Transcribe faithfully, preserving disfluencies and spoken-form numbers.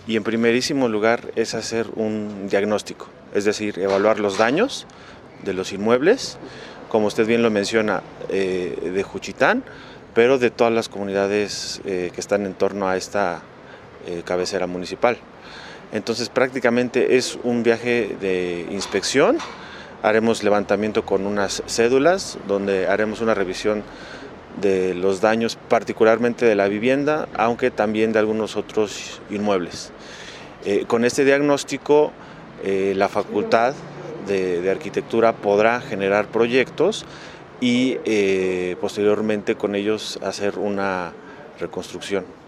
y en primerísimo lugar es hacer un diagnóstico, es decir, evaluar los daños de los inmuebles, como usted bien lo menciona, eh, de Juchitán, pero de todas las comunidades eh, que están en torno a esta eh, cabecera municipal. Entonces prácticamente es un viaje de inspección, haremos levantamiento con unas cédulas donde haremos una revisión de los daños particularmente de la vivienda, aunque también de algunos otros inmuebles. Eh, con este diagnóstico eh, la Facultad de, de Arquitectura podrá generar proyectos y eh, posteriormente con ellos hacer una reconstrucción.